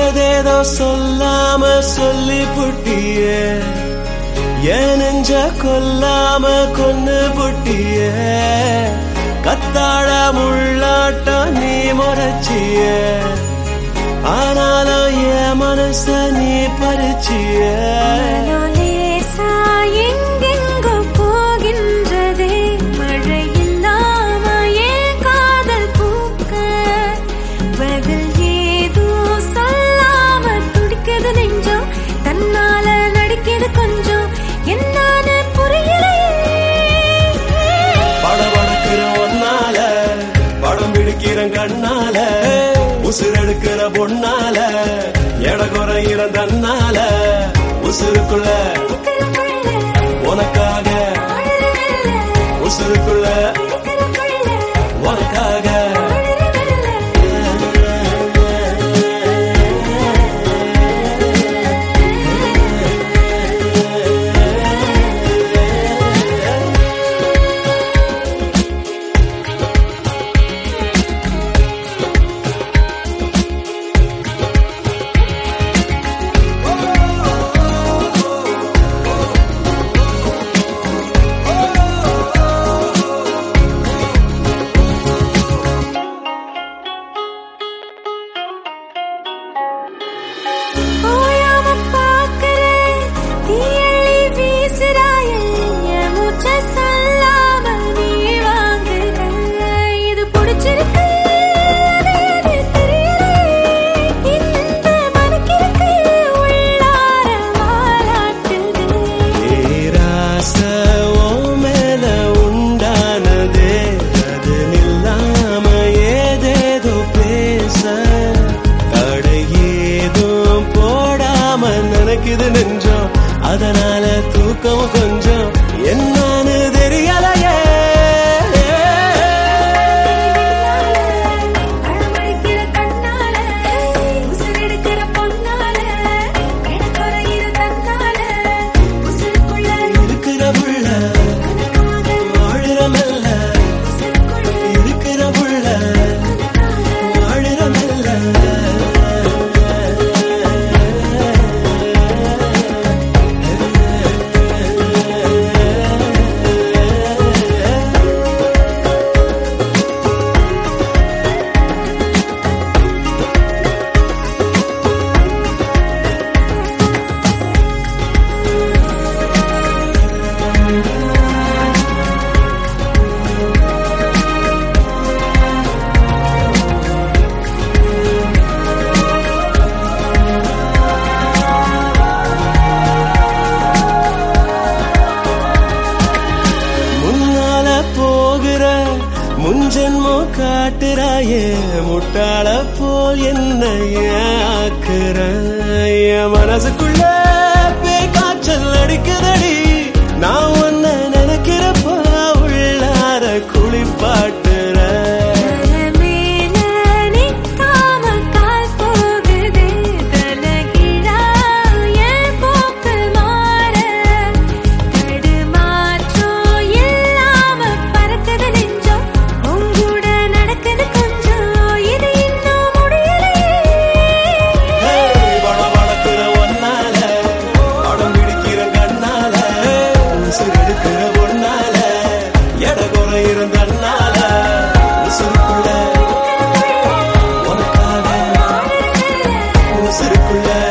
ஏதேதோ சொல்லாம சொல்லி புட்டியே என் நெஞ்ச கொல்லாம கொன்னு புட்டியே கத்தாழ முள்ளாட்டம் நீ முறைச்சியே ஆனாலும் என் மனச நீ பறிச்சியே கொஞ்சம் என்ன புரியலையே படபடக்கிற ஒன்னால படம் பிடிக்கிற கண்ணால உசுரெடுக்கிற பொண்ணால எட குறையிற தன்னால உசுருக்குள்ள உனக்காக உசுருக்குள்ள உனக்காக இது நெஞ்சம் அதனால தூக்கம் கொஞ்சம் என்னன்னு தெரியலையே இருக்கிற புள்ள வாழுறமல்ல இருக்கிற புள்ள வாழுறமல்ல முன்ஜென்மோ காட்டுறாயே முட்டாள போல் என்ன ஆக்குற என் மனசுக்குள்ள பேய் காய்ச்சல் அடிக்குதடி நான் உன்ன நினைக்கிறப்ப உள்ளார குளிப்பாட்டுற உனக்காக உசுருக்குள்ள